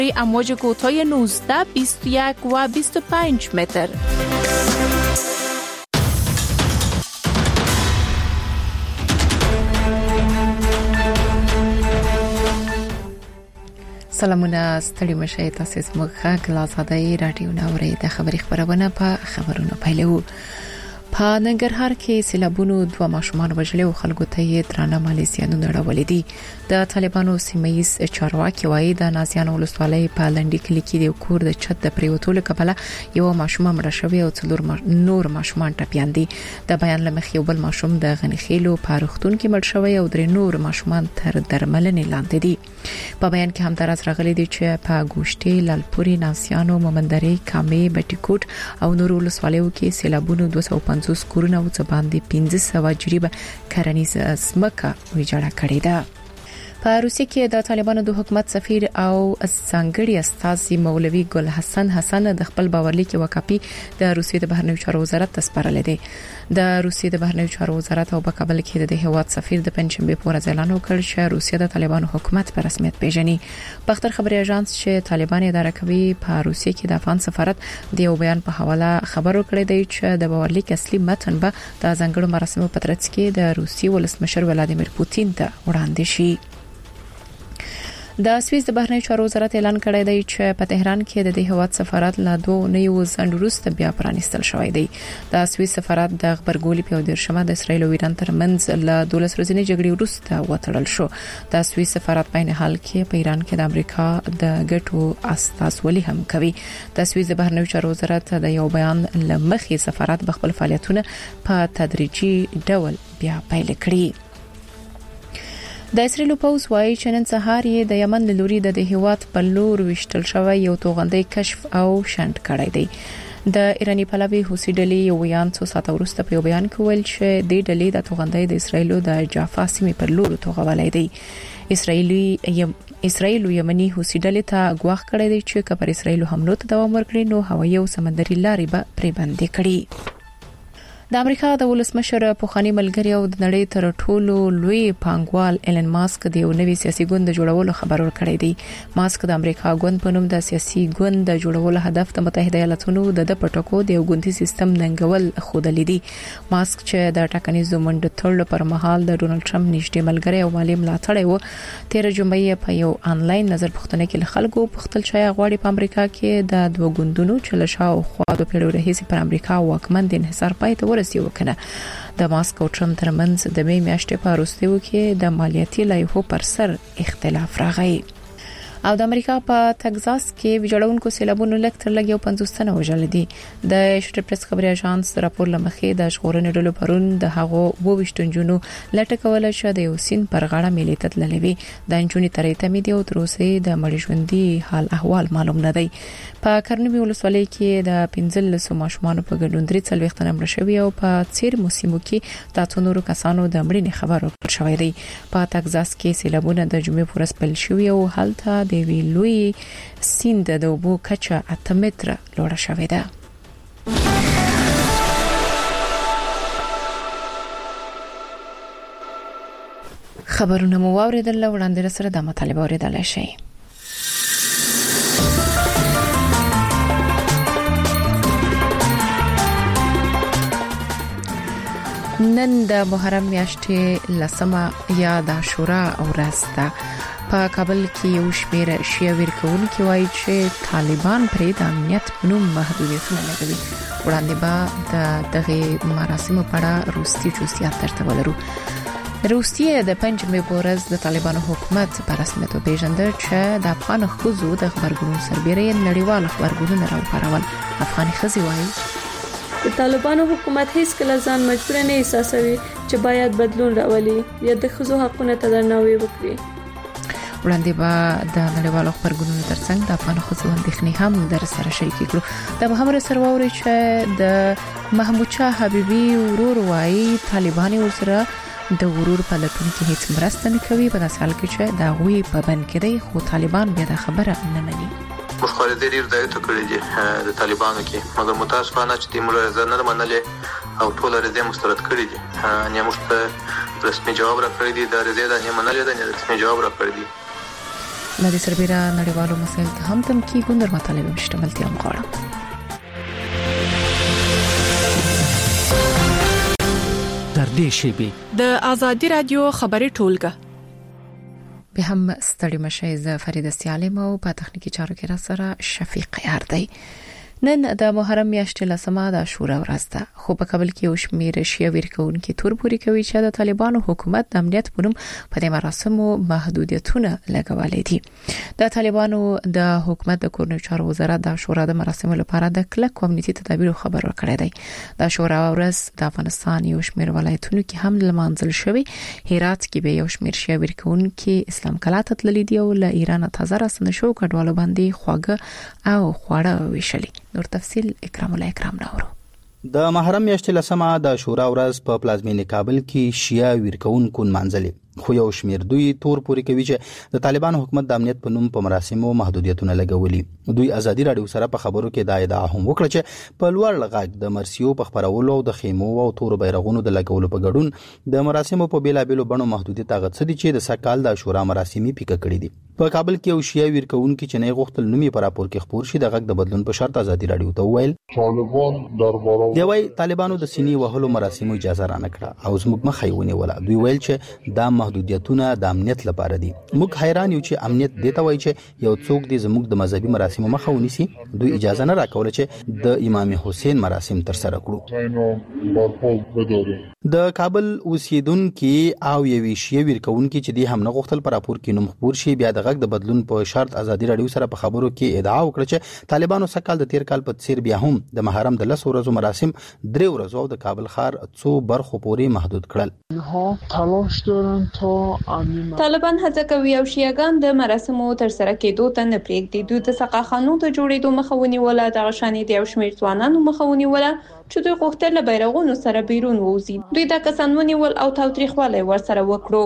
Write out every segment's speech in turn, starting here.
امواج کوتاه 19, 21 و 25 متر. سلامونه ستړي مشه تاسو زموږ غږ لازادای رادیو ناوړې د خبري خبرونه په خبرونو پیلو. په ننګرهار کې سیلابونو 2 ماشومان وژلي او خلکو ته یې درانه مالي زیانونه راوړل دي. د طالبانو سیمایي چارواکي وایي د نازیان ولسوالۍ په لنډی کلی کې د کور د چت د پریوتولو کبله یو ماشوم مړ شوی او څلور نور ماشومان ټپيان دي. د بیان لمخ یو بل ماشوم د غنیخیلو په روغتون کې مړ شوی او درې نور ماشومان تر درملنې لاندې دي. په بیان کې هم درز راغلي دي چې په ګوشتي، لالپوري، ناسیانو، مومندري، کامې، بټیکوټ او نور ولسوالیو کې سیلابونو 250 کورونه او څه باندې 1500 جریبه کرنیزه ځمکه ویجاړه کړې ده. په روسیه کې د طالبانو د حکومت سفیر او څنګهړي استاذ مولوي ګل حسن د خپل باورلیک وکاپي د روسیې د بهرنیو چارو وزارت ته سپارلې دي. د روسیې د بهرنیو چارو وزارت او په کابل کې د هیواد سفیر د پنځشنبه په ورځ اعلان وکړ چې روسیه د طالبانو حکومت په رسمیت پیژني. په خبر خبري اژانس چې طالبان اداره کوي په روسیه کې د افغان سفارت د یو بیان په حواله خبرو کړی دی چې د باورلیک اصلي متن به د ځنګړو مراسمو په ترڅ کې د روسي ولسمشر ولادیمیر پوتین ته وړاندې شي. د سویس د بهرنیو چارو وزارت اعلان کړی دی چې په تهران کې د هیواد سفارت لا 2 نوو ځند وروسته بیا پرانیستل شوی دی. د سویس سفارت د خبرګولې په دیرشمه د اسرایل او ایران ترمنځ له 12 ورځې جګړې وروسته وټړل شو. د سویس سفارت په حال کې په ایران کې د امریکا د ګټو استازولي هم کوي. د سویس د بهرنیو چارو وزارت د یو بیان لمخې سفارت بخپل فعالیتونه په تدریجي ډول بیا پیل کړي. د اسرائیل پوز وايي چې نن سهار یې د یمن لوري د هیواد په لور وشتل شوی یو توغندۍ کشف او شنډ کړی دی. د ایرانی پلاوی حوثي ډلې یو یان څو ساعت وروسته په بیان کې ویل چې د ډلې د توغندۍ د اسرائیل د جافا سیمې پر لور توغولای دی. اسرائیل یمنی حوثي ډلې ته غواخ کړی دی چې کبر اسرائیل حملو ته دوام ورکړي نو هوایي او سمندري لارې به پرې بندې کړي. د امریکا د ولسمشر پوخانی ملګری او د نړۍ تر ټولو لوی پانګوال ایلن ماسک د یو نوي سیاسي ګوند د جوړولو خبر ورکړی دی. ماسک د امریکا ګوند په نوم د سیاسي ګوند د جوړولو هدف د متحده ایالاتونو د پټکو د یو ګوندي سیستم ننګول خودلې دي. ماسک چې د ټاکنیزو منډو تړلو پر مهال د ډونلډ ټرمپ نږدې ملګری او مالی ملاتړی و 13 جمعې په یو آنلاین نظر پوښتنه کې خلکو پوښتل چې غواړي په امریکا کې د دوه ګوندونو چې له شاوخوا د پیړیو راهیسې پر امریکا واکمن د انحصار پای ته وکنه. د ماسکو ټرمپ ترمنځ د می میاشتې په وروستیو کې د مالیاتي لایحو پر سر اختلاف راغی. او د امریکا په تگزاس کې ویجاړونکو سیلابونو لکتر لګیو 50 تنه وژل دي. د شټر پریس خبري اژانس راپور لمخې د شغورنې ډلو پرون د هغو 22 جنونو لټکول شو د یو سین پر غاړه ملي تدللوي. د انجونی ترې تمې دی او تر اوسه د مړي ژوندۍ حال احوال معلوم نه دی. په کرنوي ولسوالۍ کې د 15 ماشومان په ګډون 3 تنه مړ شوي او په څیر موسمو کې د څونورو کسانو د مړینې خبر ورکړل شوی دی. په تگزاس کې سیلابونه د جمعې پر ورځ پیل شوي او هلته د ویلوی سیند د اوبو کچه 8 متره لوړه شوې ده. خبرونه مو واوریدل وړاندې سره د مطالبه اوریدل شي. نن د محرم میاشتې لسمه یا د عاشورا ورځ ده. په کابل کې یو شمېر شیعه ورکوونکي وایي چې طالبان پرې د امنیت په نوم محدودیتونه لګوي. وړاندې به دغه مراسمو په اړه روسي جزئیات درته ولرو. روسیه د پنځمې په ورځ د طالبانو حکومت په رسمیت وپیژندل چې د افغان ښځو د خبرګون سربېره نړیوال خبرګونونه راوپارول. افغاني ښځې وایي د طالبانو حکومت هیڅ کله ځان مجبور نه احساسوي چې باید بدلون راولي یا د ښځو حقوقو ته درناوی وکړي. وړاندې به د نړیوالو خبرګونونو ترڅنګ د افغان ښځو اندېښنې هم در سره شریکې کړو. د محمد سره ووري چې د محمود شاه حبیبي ورور وایي طالبان ورسره د ورور په لټون کې هیڅ مرسته نه کوي. په داسې حال کې چې دا غوي په بند کې دی خو طالبان بیا د خبره نه مني. مخالفت ډیر دایته کړی دي د طالبانو کې مګر متاسفانه چې د ملازمت نه منلې او ټول رضا مسترد کړی دي. نه موږ رسمي جواب را کړی دي د رضا نه منلې ده نه رسمي جواب را کړی دي. د سربېره نړیوالو مسایل ته هم تمکی ګوندر مطالبه مشتملتیا مغواړم. در دې شیبه د ازادي رادیو خبري ټولګه به هم ستړي مشه ز فرید سیالم او په تخنیکی چارو کې را سره شفیق یار دی. نن د محرم میاشتې لسمه د عاشورا ورځ ده، خو په کابل کې یو شمېر شیعه ورکوونکي تورپوري کوي چې د طالبانو حکومت د امنیت په نوم په دې مراسمو محدودیتونه لګولې دي. د طالبانو د حکومت د کورنیو چارو وزارت د عاشورا د مراسمو لپاره د کلک امنیتي تدابیر خبر ورکړی دی. د عاشورا ورځ د افغانستان یو شمېر ولایتونو کې هم لمانځل شوی. هرات کې به یو شمېر شیعه ورکوونکي اسلام کلا ته تللي دي او له ایران تازه راستنه شو کډوالو باندې خواږه او خواړه ویشلي. نور تفصيل اکرام الله اکرام ناورو. د محرم میاشتې لسمه د عاشورا ورځ په پلازمینې کابل کې شیعه ورکوونکو منځلي، خو یو شمېر دوی تور پوري کوي چې د طالبانو حکومت د امنیت په نوم په مراسمو محدودیتونه لګولي. دوی ازادي رادیو سره په خبرو کې دا ادعا هم وکړه چې په لوړ غږ د مرسیو په خبرولو او د خیمو او تور بیرغونو د لګولو په ګډون د مراسمو په بیلابېلو بڼو محدودیت هغه څه دي چې د سکهال د عاشورا مراسمي پیکه کړې دي. په کابل کې یو شیعه ورکوونکي چې نه غوښتل نومي پر راپور کې خبر شي د غږ د بدلون په شرط ازادي رادیو ته وویل دی وای طالبانو د سینې وهلو مراسمو اجازه را نکړه او زموږ مخې ونیوله. دوی ویل چې دا محدودیتونه د امنیت لپاره دي. موږ حیران یو چې امنیت دیته وای چې یو څوک دی زموږ د مذهبي مراسمو مخه ونیسي. دوی اجازه نه راکوله چې د امام حسین مراسم تر سره کړو. د کابل اوسیدونکو او یوې شیعه ورکوونکي چې دی هم نه غوښتل پر راپور کې نوم خبر شي بیا د غږ د بدلون په شرط ازادي رادیو سره په خبرو کې ادعا وکړه چې طالبانو سکهال د تیر کال په څیر بیا هم د محرم د 10 ورځو مراسم 3 ورځو او د کابل ښار څو برخو پورې محدود کړل. طالبان هڅه کوي او شیعاګان د مراسمو تر سره کېدو ته نه پرېږدي. دوی د سقاخانو د جوړېدو مخاوني ولا د غشانې د شمېر ځوانانو مخاوني ولا چې دوی غوښتل له بیرغونو سره بیرون ووزي. دوی دا کسان ونیول او تاوتریخوالی ورسره وکړو.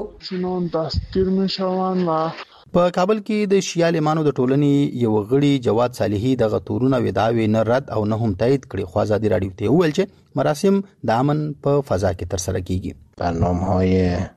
په کابل کې د شیعه عالمانو د ټولنې یو غړي جواد صالحي د غتورونه وداوی نه رد او نه هم تایید کړي. خو ازادي رادیو ته ویل چې مراسم د امن په فضا کې تر سره کیږي. برنامه‌های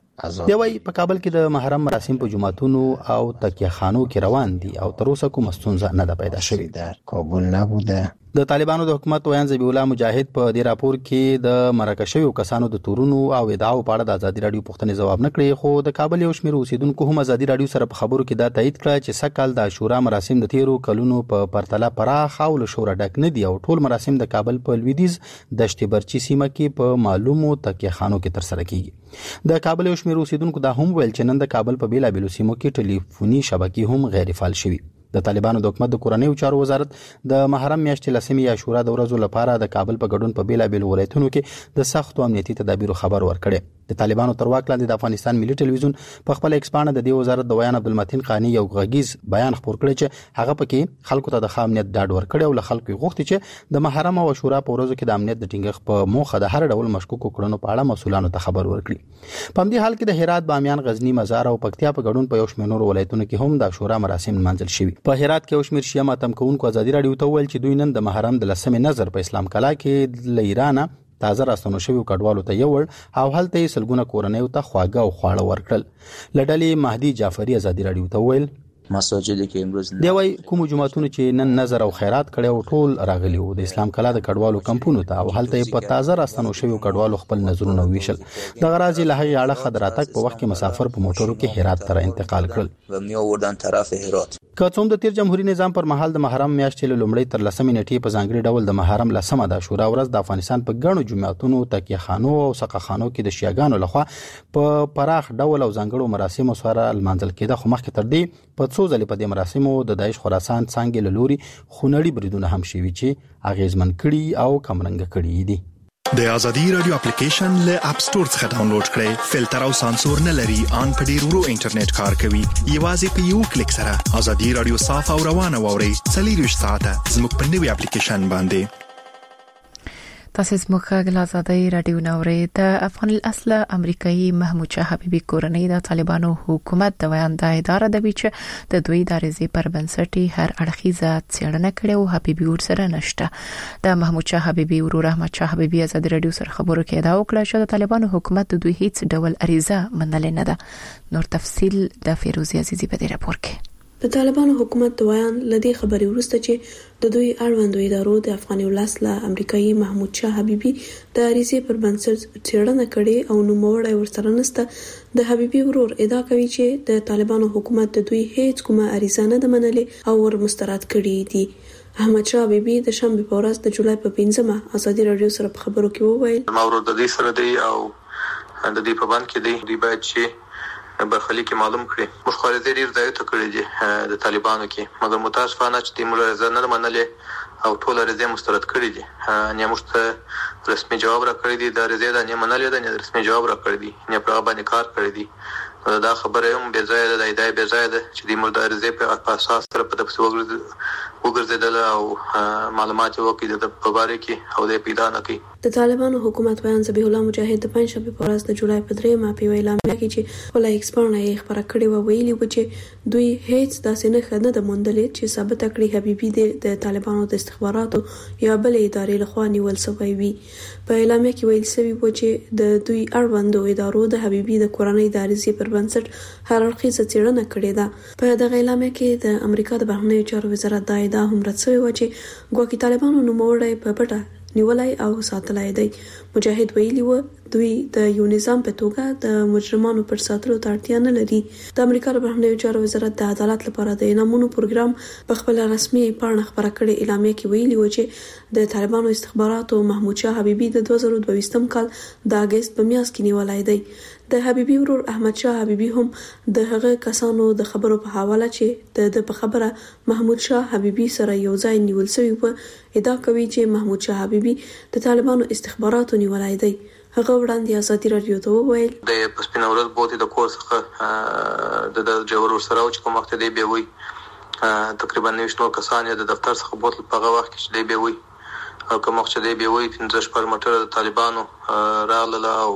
دی وای په کابل کې د محرم مراسم په جمعتونو او تکیه خانو کې روان دي او تر اوسه کوم ستونزه نه ده پیدا شوې. در کابل نبوده. د طالبانو د حکومت ویان ذبیح الله مجاهد په دې راپور کې د مرکه شویو کسانو د تورونو او ادعاو په اړه د ازادي رادیو پوښتنې ځواب نه کړي. خو د کابل یو شمېر اوسیدونکو هم ازادي رادیو سره په خبرو کې دا تایید کړ چې سکهال د عاشورا مراسم د تیرو کلونو په پرتله پراخ او له شوره ډک نه دي او ټول مراسم د کابل په لویدیز دشت برچی سیمه کې په معلومو تکیه خانو کې تر سره کیږي. د کابل یو شمېر اوسیدونکو دا هم ویل چې نن د کابل په بیلابېلو سیمو کې ټلیفوني شبکې هم غیر فعال شوي. د طالبانو د حکومت د کورنیو چارو وزارت د محرم میاشتې لسمې عاشورا د ورځو لپاره د کابل په ګډون په بیلابېلو ولایتونو کې د سختو امنیتي تدابیرو خبر ورکړي. د طالبانو تر واک لاندې د افغانستان ملي ټلویزیون په خپل ایکسپانډ د دې وزارت د ویان عبدالمتین قانی یو غږیز بیان خبر کړی چې هغه پکې خلکو ته د امنیت ډاډ ورکړي او له خلکو غوښتي چې د محرم او عاشورا په ورځو کې د امنیت د ټینګښت په موخه د هر ډول مشکوکو کړنو په اړه مسؤلانو ته خبر ورکړي. په همدې حال کې د هرات، بامیان، غزنی، مزار او پکتیا په ګډون په یو شمېر نور ولایتونو کې هم د عاشورا مراسم منځل شوي. په هرات کې یو شمېر شیعه ماتم کوونکو ازادي رادیو ته ویل چې دوی نن د محرم د لسمې نظر په اسلام کلا کې له ایران تازه راستنو شوی کډوالو ته یو او هلته سلګونه کورنیو ته خواږه او خواړه ورکړل. لډلې مهدی جعفری ازادي رادیو ته ویل مساجد کې امروز دی وای کوم جمعتون چې نن نظر او خیرات کړي او ټول راغلی وو د اسلام کلا د کډوالو کمپونو ته او هلته په تازه راستنو شوی کډوالو خپل نظرونه ویشل. د غرازي له هغه اړه خدراتک په وخت کې مسافر په موټرو کې هرات ته انتقال کړل و می آوردن طرف هرات. که څوم د تیر جمهوریت نظام پر مهال د محرم میاشتې لومړی تر لسمې نیټې په ځانګړي ډول د محرم لسمه د عاشورا ورځ د افغانستان په ګڼو جمعتونو، تکیه خانو او سقاخانو کې د شیعاګانو لخوا په پراخ ډول او ځانګړو مراسمو سره لمانځل کېده. خو مخکې تر دې په څو ځلې په دې مراسمو د داعش خراسان څنګه له لوري خونړي بریدونه هم شوي چې اغیزمن کړي او کمرنګ کړي دي. د ازادي رادیو اپلیکیشن له اپ سٹور څخه ډاونلوډ کړئ. فلټر او سانسور نه لري، ان په ډیر ورو انټرنیټ کار کوي. یوازې په یو کلیک سره ازادي رادیو صاف او روانه ووري. 24 ساعته زموږ په نوې اپلیکیشن باندې. تاسو زموږ غږ آزادۍ رادیو نوري. د افغان الاصل امریکایي محمود شاه حبیبي کورنۍ د طالبانو حکومت د ویان د اداره د بیچ د دوی د رضی پر بنسټ هر اړخیزه څېړنه کړې او حبیبي ورسره نشته. د محمود شاه حبیبي ورور احمد شاه حبیبي ازادي رادیو سره خبرو کې دا وکړه چې د طالبانو حکومت د دوی هیڅ ډول اریزه منل نه ده. نور تفصيل د فیروزي عزیزي په دې راپور کې. د طالبانو حکومت د ویان لدی خبري ورسته چې د دوی اړوندو ادارو د افغاني ولس له امریکایي محمود شاه حبیبي د اریزې پر بنسټ څېړنه کړې او نوموړی ورسره نسته. د حبیبي ورور ادعا کوي چې د طالبانو حکومت د دوی هیڅ کومه اریزه نه ده منلې او ور مسترد کړي دي. احمد شاه حبیبي د شنبه په ورځ د جولای په 5مه ازادي رادیو سره په خبرو کې وویل ما ورور د دې سره دی او د دې په باندې کې دی باید چې برخلیک معلوم کړي. موږ خارجي ډیر ځای ته کړی دي د طالبانو کې، مګر متاسفانه چې د ملازمت نه منلې او ټول رضای مسترد کړی دي. نه موږ ته رسمي جواب را کړی دی، د رضای نه منلې ده، نه رسمي جواب را کړی دی، نه پر باندې کار کړی دی. دا خبره هم به ځای ده، د به ځای ده چې د مرده رضای په اساس سره په تفصیل وګرځیدل او معلومات وکړي د په باره کې او د پیدا نه کوي. د طالبانو حکومت بیان ذبیح الله مجاهد د پنځشنبه په ورځ د جولای په 3مه په اعلان کې چې خپل ایکسپرټ یې خبره کړې و ویلي و چې دوی هیڅ داسې نه خنه د موندلې چې ثابت کړي حبیبي د طالبانو د استخباراتو یا بل ادارې لخوا نیول شوی وي. په اعلان کې ویل شوی و چې د دوی اړوندو ادارو د حبیبي د کورنۍ د اړیزې پر بنسټ هر اړخیزه څېړنه کړې ده. په دغه اعلان کې د امریکا د بهرنیو چارو وزارت دا ادعا هم رد شوې و چې ګواکې طالبانو نوموړی په پټه نیولای او ساتلای دی. مجاهد ویلي و دوی د یو نظام په توګه د مجرمانو پر ساتلو ته اړتیا نه لري. د امریکا د بهرنیو چارو وزارت د عدالت لپاره د انعامونو پروګرام په خپل رسمي پاڼه خبره کړې اعلامیه کې ویلي و چې د طالبانو استخباراتو محمود شاه حبیبي د 2022 کال د اگست په میاشت کې نیولای دی. د حبیبي ورور احمد شاه حبیبي هم د هغه کسانو د خبرو په حواله چې د په خبره محمود شاه حبیبي سره یو ځای نیول شوی و ادعا کوي چې محمود شاه حبیبي د طالبانو استخباراتو نیولای دی. هغه وړاندې ازادي رادیو ته وویل د پسپینورز بوتي د کور څخه د جوړ سره او چې کوم وخت دی به وي تقریبا 90 کسان د دفتر څخه بوتل په هغه وخت کې دی به وي او کوم وخت دی به وي 15 پر مټر د طالبانو راغله او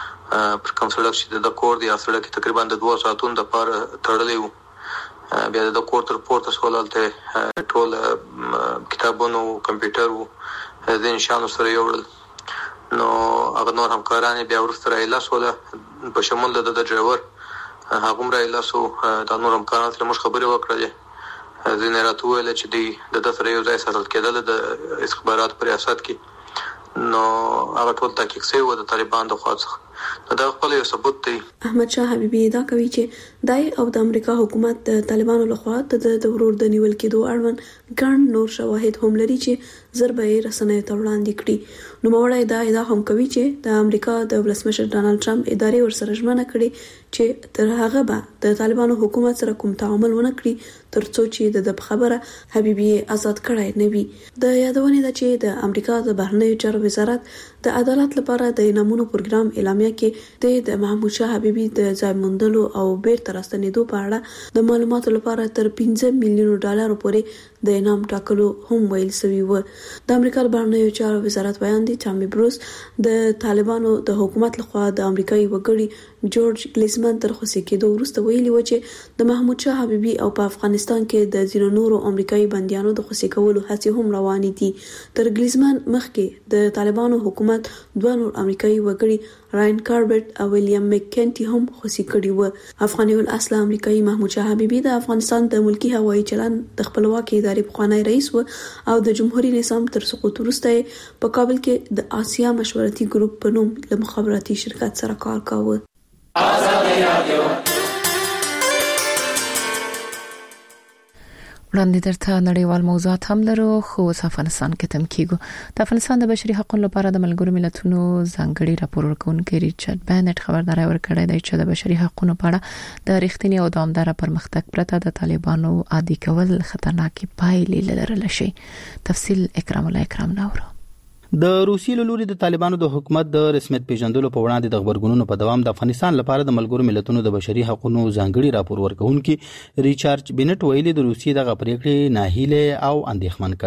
پر کوم سړک چې د کور دی سړک تقریبا د 2 ساعتونو د پاره تړلې وو. بیا د کور تر پورته سوالته ټول کتابونو کمپیوټر د نشانو سره یوړل نو هغه نور همکاران بیا ورسره ایلاس ولا په شمول د ډرایور هغه مر ایلاس او د نور همکاران سره مش خبرې وکړه ځینې راته ویل چې د سره یو ځای سره کېدل د استخبارات پر ریاست کې نو هغه ټول تحقیق شوی و د طالبان د خوا څخه دا خپل یو ثبوت دی. احمد شاه حبیبي ادعا کوي چې دای او د امریکا حکومت د طالبانو لخوا د ورور د نیول کېدو اړوند ګڼ نور شواهد هم لري چې ضربه یې رسنیو ته وړاندې کړي. نوموړی دا ادعا هم کوي چې د امریکا د ولسمشر ډانلډ ټرمپ ادارې ورسره ژمنه کړې چې تر هغه به د طالبانو حکومت سره کوم تعامل ونه کړي ترڅو چې د خبره حبیبي آزاد کړای نه وي. د یادونه ده چې د امریکا د بهرنیو چارو وزارت د عدالت لپاره د انعامونو پروګرام اعلامیه کې د محمود شاه حبیبي د ځای موندلو او بیرته راستنېدو په اړه د معلوماتو لپاره تر 15 میلیون ډالر پورې د انعام ټاکلو هم ویل شوی و. د امریکا د بهرنیو چارو وزارت بیان دی ټامي بروس د طالبانو د حکومت لخوا د امریکایي وګړي جورج ګلیزمن تر خوشي کېدو وروسته ویلي و چې د محمود شاه حبیبي او په افغانستان کې د ځینو نورو امریکایي بنديانو د خوشي کولو هڅې هم روانې دي. تر ګلیزمن مخکې د طالبانو حکومت دوه نور امریکایي وګړي راین کاربرټ او ویلیام مککنټي هم خوشي کړي و. افغاني الاصل امریکایي محمود شاه حبیبي د افغانستان د ملکی هوایي چلن د خپلواکۍ ادارې پخوانی رئیس و او د جمهوریت نظام تر سقوط وروسته په کابل کې د آسیا مشورتي ګروپ په نوم له مخابراتي شرکت سره کار کاوه. ازادي رادیو وړاندې درته نړیوال موضوعات هم لرو خو افغانستان کې تم کیږي. د افغانستان د بشري حقوقو لپاره د ملګرو ملتونو ځانګړي راپور ورکونکي ریچارډ بانټ خبرداري ورکړې ده چې د بشري حقوقو په اړه د رښتینی او دوامدار پرمختګ پرته د طالبانو عادي کول خطرناکي پایلې لرلی شي. تفصیل اکرام الله اکرام ناورو. د روسیې له لوري د طالبانو د حکومت د رسمیت پیژندلو په وړاندې د خبرګونونو په دوام د افغانستان لپاره د ملګرو ملتونو د بشري حقوقو ځانګړي راپور ورکونکي ریچارډ بانټ ویلي د روسیې د پریکړې ناهیله او اندېښمن کړي.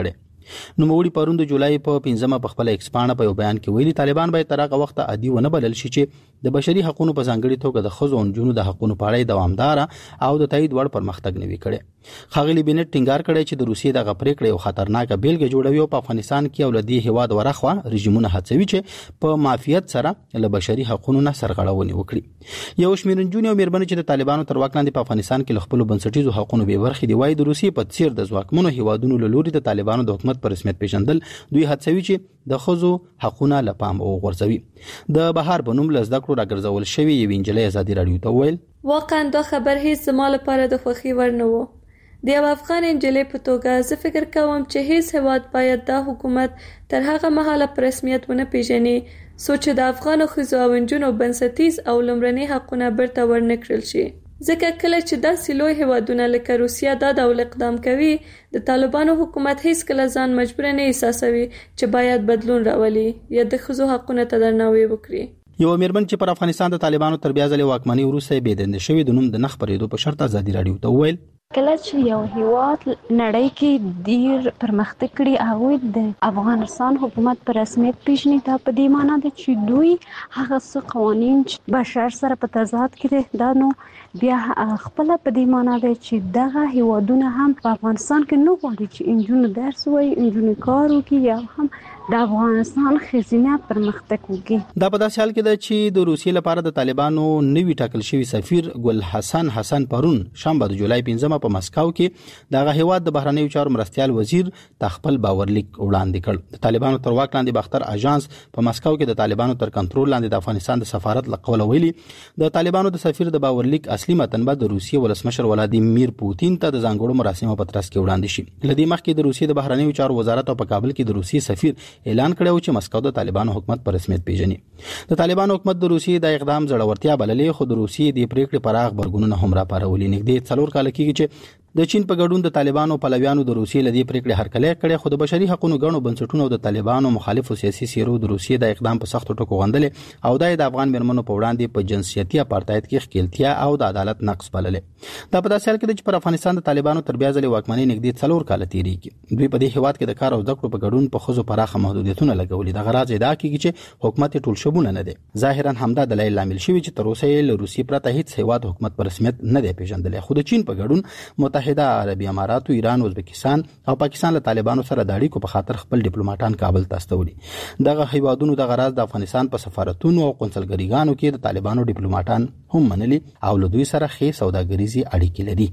نو موري پروند جولای په 15 په خپل ایکسپانډ په بیان کې ویلي طالبان باید تر هغه وخت عادي ونه بلل شي چې د بشري حقوقو په ځانګړي توګه د خزو او جنونو د حقوقو په اړه دوامدار او د تایید وړ پرمختګ نوي کړي. خاغلی بنټ ټینګار کړی چې د روسیې د غپرېکړې او خطرناک بیلګه جوړوي او په افغانستان کې اولادي هواد ورخوا رژیمونه هڅوي چې په مافیات سره له بشري حقوقو نه سرغړونه وکړي. یو شمېر نجونې او مېرمنې چې د طالبانو تر واک لاندې په افغانستان کې خپل بنسټیزو حقوقو به برخې دی وایي د روسیې په څیر د ځواکمنو هوادونو له لوري د طالبانو د حکومت پر رسمیت پیژندل دوی هڅوي چې د خزو حقوقونه لپام او غورځوي. د بهار بنوم لزده کړو راګرځول شوی یو انجلۍ ازادي رادیو ته ویل واقعا دا خبر هیڅ زما لپاره د خوښي وړ نه و. د یو افغان انجلۍ په توګه زه فکر کوم چې هیڅ هیواد باید دا حکومت تر هغه مهاله په رسمیت ونه پیژني چې د افغانو ښځو او نجونو بنسټیز او لومړني حقونه بیرته ورنکړل شي. ځکه کله چې داسې لوی هیوادونه لکه روسیه دا ډول اقدام کوي د طالبانو حکومت هیڅ کله ځان مجبور نه احساسوي چې باید بدلون راولي یا د ښځو حقونه ته درناوی وکړي. یو مېرمن چې پر افغانستان د طالبانو تر بیا ځلې واکمنۍ وروسته بېدندې شوې د نوم د نخ پرېدو په شرط ازادي رادیو ته وویل کله چې یو هیواد نړۍ کې ډیر پرمختګ کړي هغه د افغانستان حکومت پر رسمیت پیژني دا په دې معنی ده چې دوی هغه څه قوانين بشر سره په تضاد کې دا نو بیا خپل په دې معنی ده چې دغه هیوادونه هم په افغانستان کې نو غواړي چې انجونو درس وایي انجونو کار وکړي یا هم د افغانستان خزینه پرمختګ وکړي. دا په داسې حال کې ده چې د روسیې لپاره د طالبانو نوی ټاکل شوی سفیر ګل حسن پرون شنبه د جولای 15 په مسکو کې دغه هیواد د بهرنیو چارو مرستيال وزیر تخپل باورلیک وړاندې کړ. د طالبانو تر واک لاندې باختر اژانس په مسکو کې د طالبانو تر کنټرول لاندې د افغانستان د سفارت لقول ویلي د طالبانو د سفیر د باورلیک اصلي متن به د روسیې ولسمشر ولادیمیر پوتین ته د ځانګړو مراسمو په ترڅ کې وړاندې شي. لدې مخکې د روسیې د بهرنیو چارو وزارت په کابل کې د روسیې سفیر اعلان کړو چې مسکو د طالبانو حکومت پر رسمیت پیژني. د طالبانو حکومت د روسیې د اقدام زړورتیا بللې خو د روسیې د پریکړې پراخ برګونونه هم را پارولې. نږدې 4 کال کېږي چې د چین په ګډون د طالبانو پلویانو د روسیې لدی پریکړې هرکلی کړي خو د بشري حقوقو غړو بنسټونو د طالبانو مخالفو سیاسي سیرو د روسیې د اقدام په سختو ټکو غندلې او د افغان مرمنو په وړاندې په جنسیتي اپارټاید کې ښکیلتیا او د عدالت نقص بللې. دا په داسې حال کې چې پر افغانستان د طالبانو تر بیا ځلې واکمنۍ نږدې 4 کال تیریږي. دوی په دې هیواد کې د کار او زده کړو په ګډون په خزو پراخه محدودیتونه لګولې. د غراض ادعا کیږي چې حکومت ټول شبونه نه دی. ظاهرا همدا دلایل لامل شوی چې تر اوسه له روسیې پرته هیڅ هیواد حکومت پر رسمیت نه دی پیژندل. خو د چین په ګډون متحده عربی امارات، ایران، ازبکستان او پاکستان له طالبانو سره د اړیکو په خاطر خپل ډیپلوماټان کابل ته استولي. دغه هیوادونو د غراض د افغانستان په سفارتونو او قونسلګریګانو کې د طالبانو ډیپلوماټان هم منلي او له دوی سره ښې سوداګریزي اړیکې لري.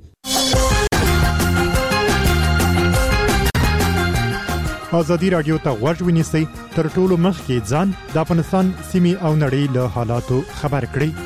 ازادي رادیو ته غوږ ونیسئ تر ټولو مخکې ځان د افغانستان سیمې او نړۍ له حالاتو خبر کړئ.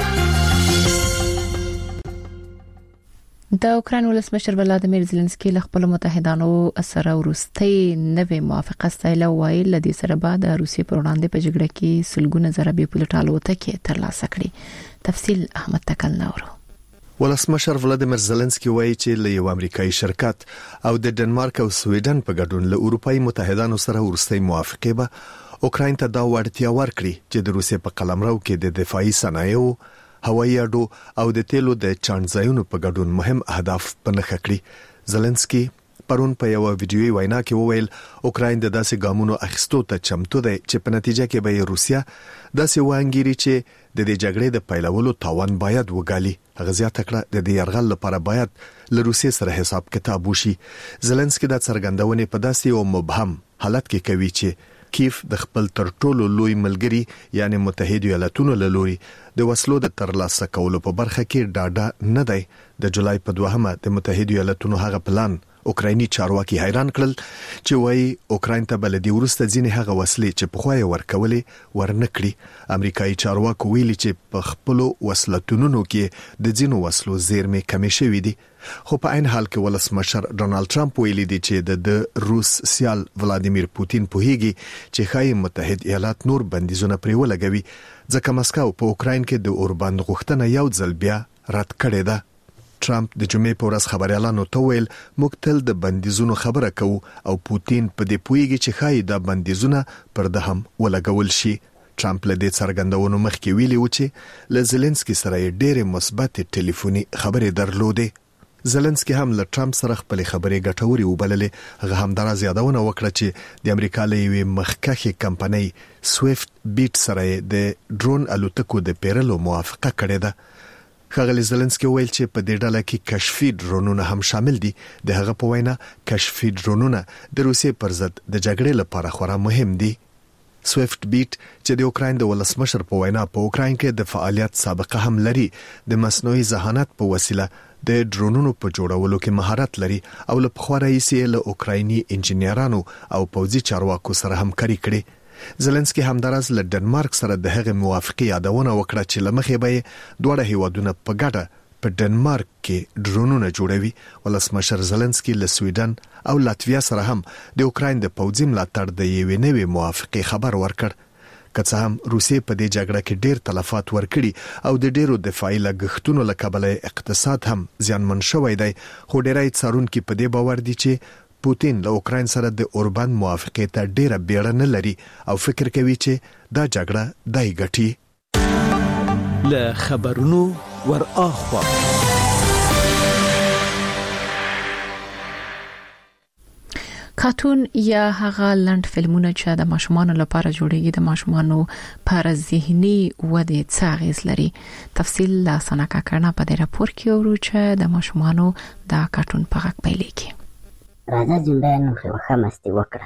د اوکران ولسمشر ولادیمیر زيلنسکي له خپل متحدانو سره ورستۍ نوې موافقه ستایله وایي لدې سره بعد د روسیې پر وړاندې په جګړه کې سلګونه زره بي پلټالو ته ترلاسه کړي. تفصیل احمد تکل نورو. ولسمشر ولادیمیر زيلنسکي وایي چې له یو امریکایي شرکت او د ډنمارک او سویډن په ګډون له اروپאי متحدانو سره ورستۍ موافقه به اوکرين ته دا وړتیا ورکړي چې د روسیې په قلمرو کې د دفاعي صنایعو، هوایي اډو او د تیلو د چانځایونو په ګډون مهم اهداف پنځه کړی. زيلنسکي پرون په یو ویډیوي وینا کې وویل اوکرين د داسې ګامونو اخیستو ته چمتو دی چې په نتیجه کې به روسیا داسې وانګيري چې د دې جګړې د پیلولو توان باید وګالي. هغه زیاته کړه د دې يرغل لپاره باید له روسیې سره حساب کتاب وشي. زيلنسکي د څرګندونې په داسې یو مبهم حالت کې کوي چې کیف د خپل تر ټولو لوی ملګری یعنی متحده ایالاتونو له لوري د وسلو د ترلاسه کولو په برخه کې ډاډه نه دی. د جولای په 2مه د متحده ایالاتونو هغه پلان اوکرایني چارواکي حیران کړل چې وایي اوکراین ته بلدي ورسته ځینې هغه وسلې چې په خوای ورکولې ورنکړي. امریکایي چارواکو ویلي چې په خپل وسلتونونو کې د ځینو وسلو زیرمې کمې شوې دي. خو په عین حال کې ولسمشر ډونالد ټرمپ ویلي دی چې د روس سیال ولادیمیر پوتین په هیګي چې خای متحد ایالات نور بندیزونه پرې ولګوي ځکه مسکو په اوکراین کې د اوربند غوښتنه یو ځل بیا رد کړې ده. ټرمپ د جمعې په ورځ خبريالانو ته ویل موږ تل د بندیزونو خبره کوو او پوتین په دې پویږي چې خای د بندیزونه پر ده هم ولګول شي. ټرمپ له دې څرګندونو مخکې ویلي و چې له زيلنسکي سره ډېرې مثبت ټلیفوني خبرې درلودې. زلنسکي هم له ټرمپ سره خپل خبرې ګټوري وبللې. هغه هم دا زیادونه وکړه چې د امریکا له یوې مخکښې کمپنۍ سویفت بیټ سره د ډرون الوتکو د پیرلو موافقه کړې ده. ښاغلي زلنسکي ویل چې په دې ډله کې کشفي ډرونونه هم شامل دي. د هغه په وینا کشفي ډرونونه د روسیې پر ضد د جګړې لپاره خورا مهم دي. سویفت بیټ چې د اوکراین د ولسمشر په وینا په اوکراین کې د فعالیت سابقه هم لري، د مصنوعي ذهانت په وسیله د ډرونونو په جوړولو کې مهارت لري او له پخوا راهیسې له اوکرایني انجنیرانو او پوځي چارواکو سره همکاري کړې. زلنسکي همدارس له ډنمارک سره د هغې موافقه یادونه وکړه چې لمخې به دوه هیوادونه په ګډه په ډنمارک کې ډرونونه جوړوي. ولسمشر زلنسکي له سویډن او لاتویا سره هم د اوکراین د پوځي ملاتړ د یوې نوې موافقه خبر ورکړ. که څه هم روسیې په دې جګړه کې ډېر تلفات ورکړي او د ډېرو دفاعي لګښتونو له کبله اقتصاد هم زیانمن شوی دی، خو ډېری څارونکي په دې باور دي چې پوتین له اوکراین سره د اوربند موافقه ته ډېره بیړه نه لري او فکر کوي چې دا جګړه دای ګټي. له خبرونو ور اخوا کارتون یا هغه لنډ فلمونه چې د ماشومانو لپاره جوړیږي د ماشومانو پر ذهني ودې څه اغیز لري. تفصیل لا سنکا کړه په دې راپور کې ورو چې د ماشومانو دا کارتون په غږ پیل کې. راځه جنبه نو خو مستی وکړه.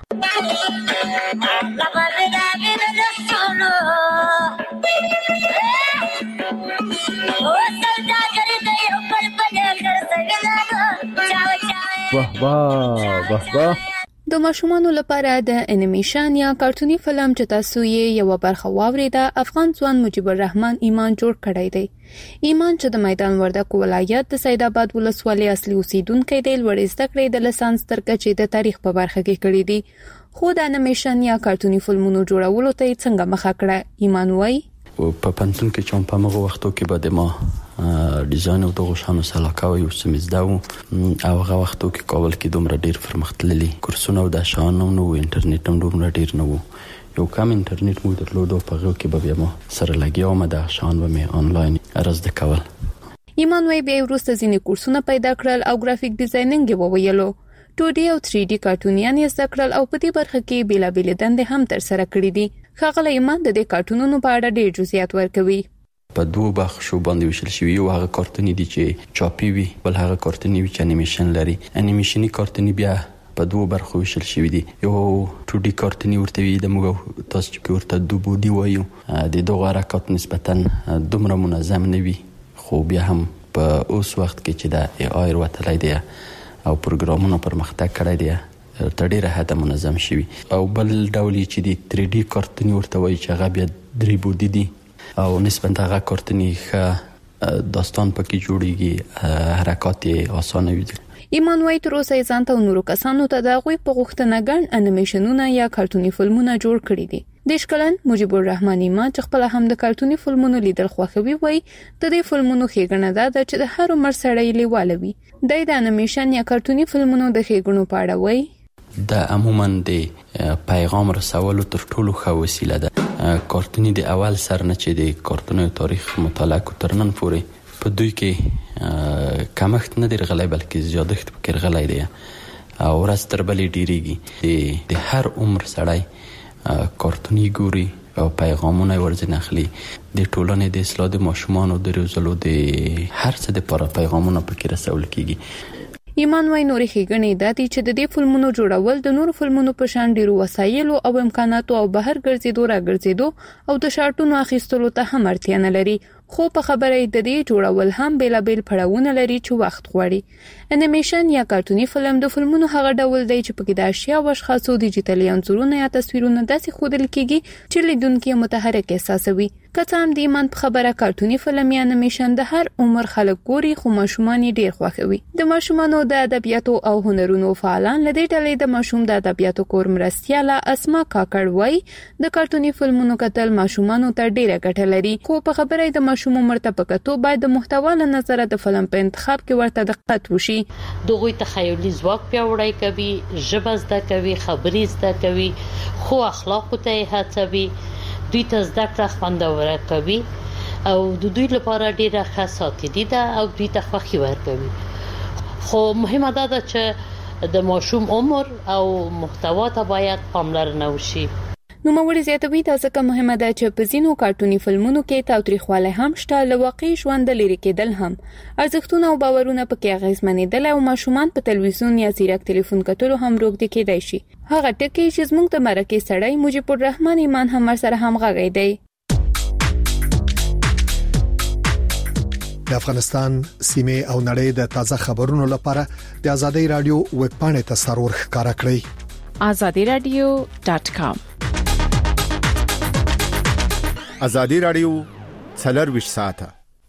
واه واه واه واه. د ماشومانو لپاره د انیمیشن یا کارتوني فلم چې تاسو یې یو برخه واوریده، افغان ځوان مجیب الرحمن ایمان جوړ کړی دی. ایمان چې د میدان وردګ ولایت د سید آباد ولسوالۍ اصلي اوسیدونکی دی، لوړ زده کړې د لیسانس تر کچې د تاریخ په برخه کې کړې دي، خو د انیمیشن یا کارتوني فلمونو جوړولو ته څنګه مخه کړه. ایمان وایي په پنځون کې چې په هغه وختو کې به د ما ډیزاین او دغه شانو سلاکاوي او سمزدا او هغه وختو کې کابل کې دومره ډیر پرمختللي کورسونه او د شانو نو انټرنیټ هم دومره ډیر نه وو. یو کم انټرنیټ مو درلودو په هغه کې به ما سره لګیاو ما د شان و مې آنلاین ارزده کول. ایمان وایي به وروسته ځینې کورسونه پیدا کړل او ګرافیک ډیزاینینګ یې وویلو. 2D او 3D کارتونیان یې زده کړل او په دې برخه کې بیلابېل دندې هم تر سره کړې دي. ښاغلی ایمان د دې کارتونونو په اړه ډېر جزئیات ورکوي. په دوه بخشو باندې ویشل شوی، یو هغه کارتونی دي چې چاپی وي، بل هغه کارتونی وي چې انیمیشن لري. انیمیشني کارتونی بیا په دوه برخو ویشل شوی دي. یو 2D کارتونی ورته وي د موږ تاسو چې ورته دوبودي وایو، د دوه حرکات نسبتا دومره منظم نه وي، خو بیا هم په اوس وخت کې چې د ای آی وروتلای دی او پروګرامونو پرمختګ کړی دی تر ډیره حد منظم شوی. او بل ډول چې د 3D کارتونی ورته وایي چې هغه بیا درې بودي دي او نسبتا هغه کارتونی ښه داستان پکې جوړیږي، حرکات یې اسانه وي. ایمان وایي تر اوسه یې ځان ته نورو کسانو ته د هغوی په غوښتنه ګڼ انیمیشنونه یا کارتوني فلمونه جوړ کړي دي. د شکلن مجیب الرحمن ایمان چې خپل هم د کارتوني فلمونو لیدل خوښوي، وایي د دې فلمونو ښېګڼه ده چې د هر عمر سړی لیواله وي. د انیمیشن یا کارتوني فلمونو د ښېګڼو په اړه وایي دا عموما د پیغام رسولو تر ټولو ښه وسیله ده. کارتونی د اول سر نه چې د کارتونو تاریخ مطالعه کو تر نن پورې په دوی کې کمښت نه دی غلی، بلکې زیادښت پکې غلی دی او ورځ تر بلې ډیریږي. د هر عمر سړی کارتونی ګوري او پیغامونه ورځنه اخلي. د ټولنې د اصلاح، د ماشومانو د روزلو، د هر څه لپاره پیغامونه پکې رسول کیږي. ایمان وایي نورې ښېګڼې دا دي چې د دې فلمونو جوړول د نورو فلمونو په شان ډیرو وسایلو او امکاناتو او بهر ګرځېدو راګرځېدو او د شارټونو اخیستلو ته هم اړتیا نه لري، خو په خبره یې د دې جوړول هم بیلابیل پړاوونه لري چې وخت غواړي. انیمیشن یا کارتوني فلم د فلمونو هغه ډول دی چې پکې د اشیا او اشخاصو ډیجیټلي انځورونه یا تصویرونه داسې ښودل کیږي چې لیدونکي متحرک احساسوي. که څه هم د ایمان په خبره کارتوني فلم یا انیمیشن د هر عمر خلک ګوري، خو ماشومان یې ډیر خوښوي. د ماشومانو د ادبیاتو او هنرونو فعالان له دې ډلې د ماشوم د ادبیاتو کور مرستیاله اسما کاکړ وایي د کارتوني فلمونو کتل ماشومانو ته ډیره ګټه لري، خو په خبره د ماشوم عمر ته په کتو باید د محتوا له نظره د فلم په انتخاب کې ورته دقت وشي. دغوی تخیلي ځواک پیاوړی کوي، ژبه زده کوي، خبرې زده کوي، خو اخلاقو ته یې هڅوي، دوی ته زده کړه خوندوره کوي او د دوی لپاره ډیره ښه ساتیري ده او دوی ته خوښي ورکوي. خو مهمه ده چې د ماشوم عمر او محتوا ته باید پاملرنه وشي. نو موري زیاتوي دا ځکه مهمه ده چې په ځینو کارټوني فلمونو کې تاوتریخواله هم شته، له واقعي ژوند لري کېدل هم، ارزښتونه او باورونه پکې اغیزمنېدل او ماشومان په تلویزیون یا زیرک ټلیفون کتلو هم روږدي کېدای شي. هغه ټکی چې زموږ د مرکه سړی مجيب الرحمن ایمان هم سره هم غږی دی. د افغانستان سیمه او نړۍ د تازه خبرونو لپاره د ازادي رادیو ویب پاڼې ته سرور ښکارا کړئ azadiradio.com. ازادي رادیو 24 ساعته.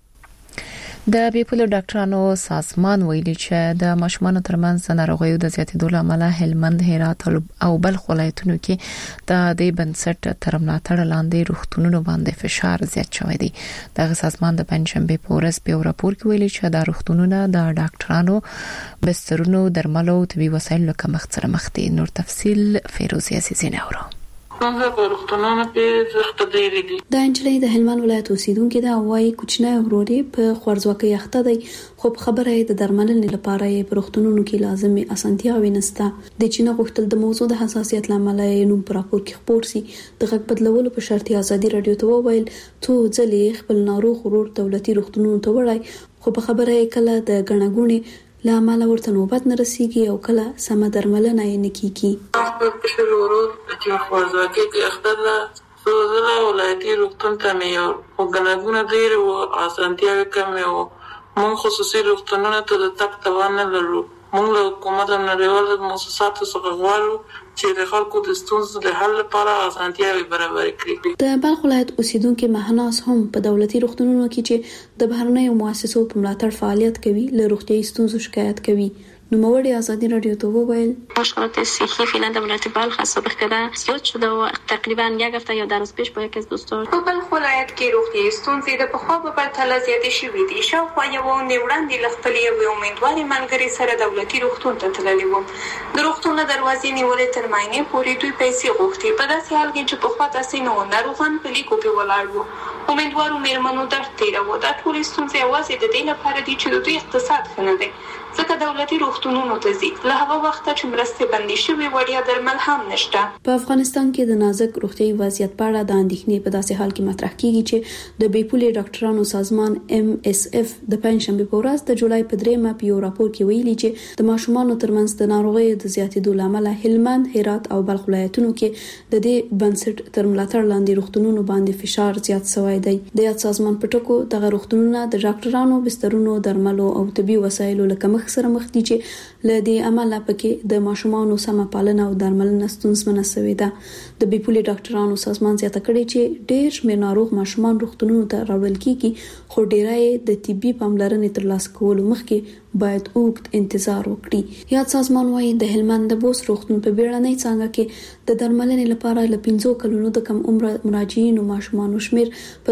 د بیپولو ډاکټرانو سازمان ویلي چې د ماشومانو ترمنځ ناروغیو د زیاتېدو لامل هلمند، هرات او بلخ ولایتونو کې د دې بنسټ تر ملاتړ لاندې روغتونونو باندې فشار زیات شوی دی. د سازمان د پنځشنبه په ورځ په راپور کې ویلي چې د روغتونونو د ډاکټرانو بسترونو، درملو او طبي وسایلو کمښت سره مخ دي. نور تفصيل فیروزی عزیزی نورو. څنګه په روغتونونو کې زخت ډېری دي. د انجلۍ د هلمند ولایت اوسیدونکو د اوای کوچنی وروري په خوارځواکۍ اخته دی، خو خبره د درملنې لپاره په روغتونونو کې لازمي اسانتیاوې نشته. د چینه غوښتل د موضوع د حساسیت لامل نو پر راپور کې خبر سي د غږ بدلولو په شرط ازادي رادیو ته وویل څو ځلې خپل ناروغ ورور دولتي روغتونونو ته وړای، خو په خبره کله د غنغونې لامل ورته نوبت نه رسیږي او کله سم درملنه یې نه کیږي. په شلورو چې خوځاکي کې اختر سوزله ولایتي روغتون ته مې او غنغونه ډېر او اسانتیاوې کمې او مون خصوصي روغتونونو ته د تک توان نه لرو. مونږ له حکومت او نړیوالو مؤسساتو څخه غواړو چې د خلکو د ستونزو د حل لپاره اسانتیاوې برابر کړي. د بلخ ولایت اوسیدونکو مهناز هم په دولتي روغتونونو کې چې د بهرنیو مؤسسو په ملاتړ فعالیت کوي، له روغتيایي ستونزو شکایت کوي. نوموړي ازادي رادیو ته وویل مشکلات صحی فعلا در ولایت بلخ سابق کده زیاد شده و تقریبا یک هفته یا در روز پیش با یکی از دوستان په بلخ ولایت کې روغتيایي ستونزې د پخوا په پرتله زیاتې شوې دي. شاوخوا یو وړاندې له خپلې یوې امیدوارې ملګرې سره دولتي روغتون ته تللې وم. د روغتون دروازې نیولې تر معاینې پورې دوی پیسې غوښتې. په داسې حال کې چې پخوا تاسې نو ناروغان په لیکو کې ولاړ وو. امیدوارو میرمنو درد تیرو. دا ټول ستونزې یوازې د دې لپاره دي چې د دوی اقتصاد ښه نه دی، ځکه دولتي روغتونونو ته ځي. له هغه وخته چې مرستې بندي شوې وړیا درمل هم نشته. په افغانستان کې د نازک روغتيایي وضعیت په اړه د اندېښنې په داسې حال کې مطرح کیږي چې د بیپولې ډاکټرانو سازمان MSF د پنځشنبه په ورځ د جولای په 3 په یو راپور کې ویلي چې د ماشومانو ترمنځ د ناروغیو د زیاتېدو لامل هلمند، هرات او بلخ ولایتونو کې د دې بنسټ تر ملاتړ لاندې روغتونونو باندې فشار زیات شوی دی. د یاد سازمان په ټکو دغه روغتونونه د ډاکټرانو، بسترونو، درملو او طبي وسایلو له مخ سره مخ دي چې له دې عمله پکې د ماشومانو سم پالنه او درملنه ستونزمنه شوې ده. د بیپولې ډاکټرانو سازمان زیاته کړې چې ډېر شمېر ناروغ ماشومان روغتونونو ته راوړل کیږي، خو ډېرای د طبي پاملرنې ترلاسه کولو مخکې باید اوږد انتظار وکړي. یاد سازمان وايي د هلمند د بوس روغتون په بیړنۍ څانګه کې د درملنې لپاره له 15 کلونو د کم عمر مراجعینو ماشومانو شمیر په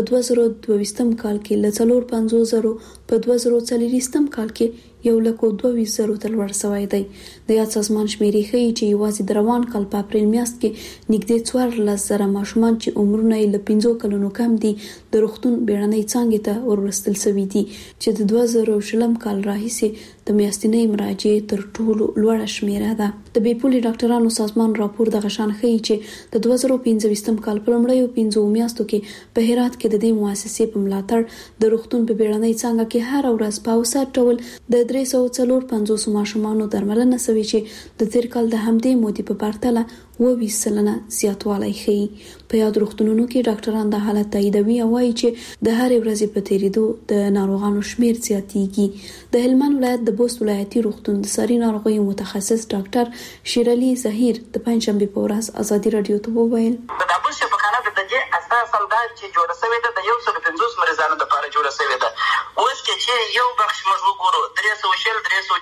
2022 کال کې له 450,000 په 2040 کال کې 1,22,000 ته لوړ شوی دی. د یاد سازمان شمیرې ښیي چې یوازې د روان کال په اپریل میاشت کې نږدې 14,000 ماشومان چې عمرونه یې له 15 کلونو کم دي د روغتون بیړنۍ څانګې ته ورسول شوي دي، چې د 2020 کال راهیسې د میاشتنۍ مراجعې تر ټولو لوړه شمیره ده. د بیپولې ډاکټرانو سازمان راپور د غشان ښیي چې د 2015 کال په لومړیو 15 میاشتو کې په هرات کې د دې مؤسسې په ملاتړ د روغتون په بیړنۍ څانګه کې هر ورځ په اوسط ډول د 350 ماشومانو درملنه شوې چې د تیر کال د همدې مودې په پرتله 20% زیاتوالی ښیي. په یاد روغتونونو کې ډاکټران د حالت تاییدوي او وايي چې د هر ورځې په تیریدو د ناروغانو شمیر زیاتېږي. د هلمند ولایت د بوست ولایتي روغتون د ساري ناروغیو متخصص ډاکټر شیرعلی ظهیر د پنځشنبه په ورځ ازادي رادیو ته وویل د دابل شفاخانه د دې اساس هم دا چې جوړه شوې ده د 150 مریضانو لپاره جوړه شوې ده. اوس کې چې یو بخش موږ وګورو 310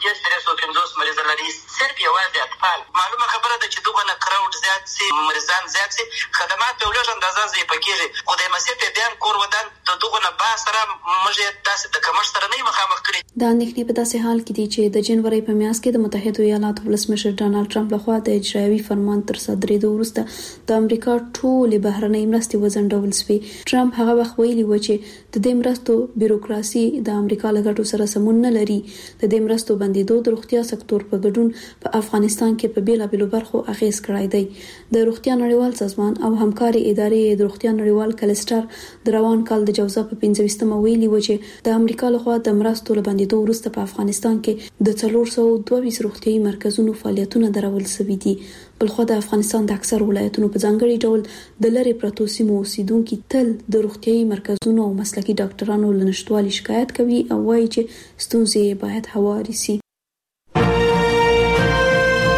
350 مریض لري، صرف یوازې اطفال. معلومه خبره ده چې دغه نه کراوډ زیات سي، مریضان زیات سي، خدمات په لږ اندازه زی پکېږي، خو د مسیت بیان کور ودان دغه نه با سره موږ تاسو د کمښت سره نه مخامخ کړی. د اندېښنې په داسې حال کې دي چې د جنوري په میاشت کې د متحده ایالاتو ولسمشر ډانلډ ټرمپ لخوا د اجرایوي فرمان تر صدرېدو وروسته د امریکا ټول بهرنۍ مرستې وزندول سوي. ټرمپ هغه وخت ویلي و چې د دې مرستو بیروکراسي د امریکا له ګټو سره سمون نه لري. د دې مرستو بندیدو د روغتیا سکتور په ګډون په افغانستان کې په بیلابېلو برخو اغیز کړی دی. د روغتیا نړیوال سازمان او همکاري ادارې د روغتیا نړیوال کلستر د روان کال د جوزا په 15مه ویلي و چې د امریکا لخوا د مرستو له بندیدو وروسته په افغانستان کې د 422 روغتیايي مرکزونو فعالیتونه درول شوي دي. بلخو د افغانستان د اکثر ولایتونو په ځانګړي ډول د لری پرتو سیمو اوسیدونکو تل د روغتیايي مرکزونو او مسلکي ډاکټرانو له نشټوالي شکایت کوي او وایي چې ستونزې باید هواري شي.